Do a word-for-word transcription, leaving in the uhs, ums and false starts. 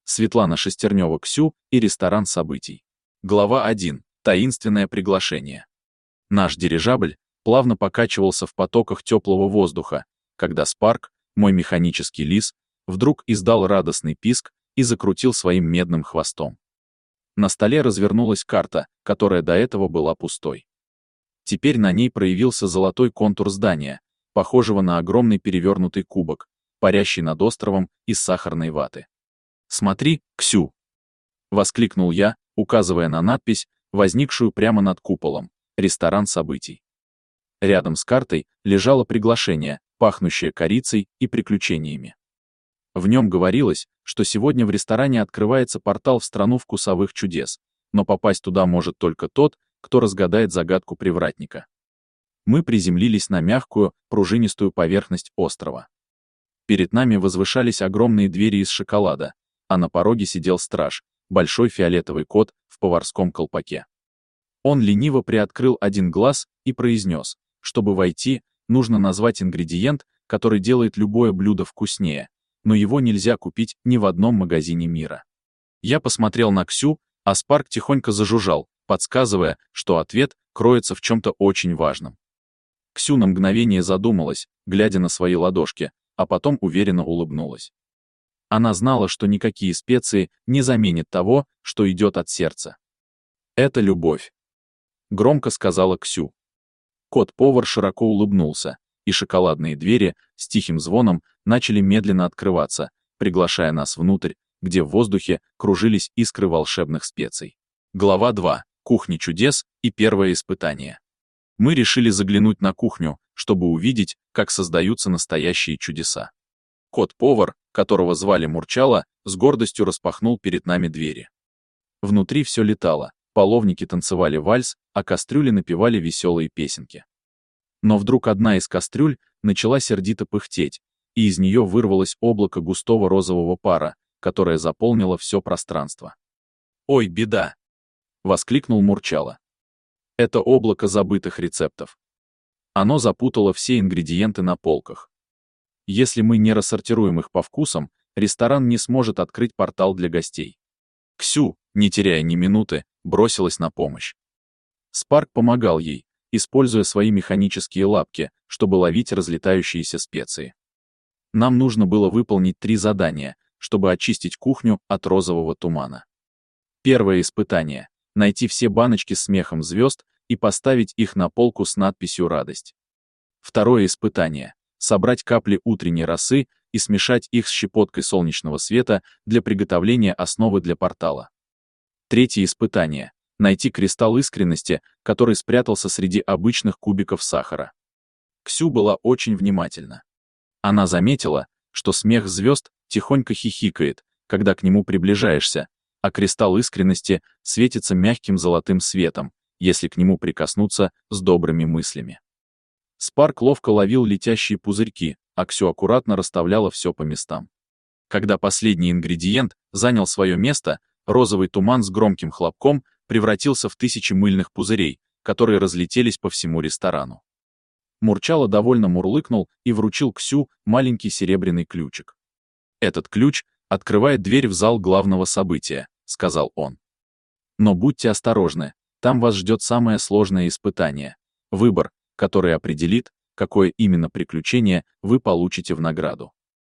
Светлана Шестернева, Ксю и ресторан событий. Глава один. Таинственное приглашение. Наш дирижабль плавно покачивался в потоках теплого воздуха, когда Спарк, мой механический лис, вдруг издал радостный писк и закрутил своим медным хвостом. На столе развернулась карта, которая до этого была пустой. Теперь на ней проявился золотой контур здания, похожего на огромный перевернутый кубок, парящий над островом из сахарной ваты. «Смотри, Ксю!» — воскликнул я, указывая на надпись, возникшую прямо над куполом «Ресторан событий». Рядом с картой лежало приглашение, пахнущее корицей и приключениями. В нем говорилось, что сегодня в ресторане открывается портал в страну вкусовых чудес, но попасть туда может только тот, кто разгадает загадку привратника. Мы приземлились на мягкую, пружинистую поверхность острова. Перед нами возвышались огромные двери из шоколада, а на пороге сидел страж, большой фиолетовый кот в поварском колпаке. Он лениво приоткрыл один глаз и произнес: чтобы войти, нужно назвать ингредиент, который делает любое блюдо вкуснее, но его нельзя купить ни в одном магазине мира. Я посмотрел на Ксю, а Спарк тихонько зажужжал, подсказывая, что ответ кроется в чем-то очень важном. Ксю на мгновение задумалась, глядя на свои ладошки, а потом уверенно улыбнулась. Она знала, что никакие специи не заменят того, что идет от сердца. «Это любовь», — громко сказала Ксю. Кот-повар широко улыбнулся, и шоколадные двери с тихим звоном начали медленно открываться, приглашая нас внутрь, где в воздухе кружились искры волшебных специй. Глава два. Кухня чудес и первое испытание. Мы решили заглянуть на кухню, чтобы увидеть, как создаются настоящие чудеса. Кот-повар, которого звали Мурчало, с гордостью распахнул перед нами двери. Внутри все летало, половники танцевали вальс, а кастрюли напевали веселые песенки. Но вдруг одна из кастрюль начала сердито пыхтеть, и из нее вырвалось облако густого розового пара, которое заполнило все пространство. «Ой, беда!» — воскликнул Мурчало. Это облако забытых рецептов. Оно запутало все ингредиенты на полках. Если мы не рассортируем их по вкусам, ресторан не сможет открыть портал для гостей. Ксю, не теряя ни минуты, бросилась на помощь. Спарк помогал ей, используя свои механические лапки, чтобы ловить разлетающиеся специи. Нам нужно было выполнить три задания, чтобы очистить кухню от розового тумана. Первое испытание — найти все баночки с смехом звезд и поставить их на полку с надписью «Радость». Второе испытание — собрать капли утренней росы и смешать их с щепоткой солнечного света для приготовления основы для портала. Третье испытание — найти кристалл искренности, который спрятался среди обычных кубиков сахара. Ксю была очень внимательна. Она заметила, что смех звезд тихонько хихикает, когда к нему приближаешься, а кристалл искренности светится мягким золотым светом, если к нему прикоснуться с добрыми мыслями. Спарк ловко ловил летящие пузырьки, а Ксю аккуратно расставляла все по местам. Когда последний ингредиент занял свое место, розовый туман с громким хлопком превратился в тысячи мыльных пузырей, которые разлетелись по всему ресторану. Мурчало довольно мурлыкнул и вручил Ксю маленький серебряный ключик. «Этот ключ открывает дверь в зал главного события», — сказал он. «Но будьте осторожны, там вас ждет самое сложное испытание — выбор, который определит, какое именно приключение вы получите в награду».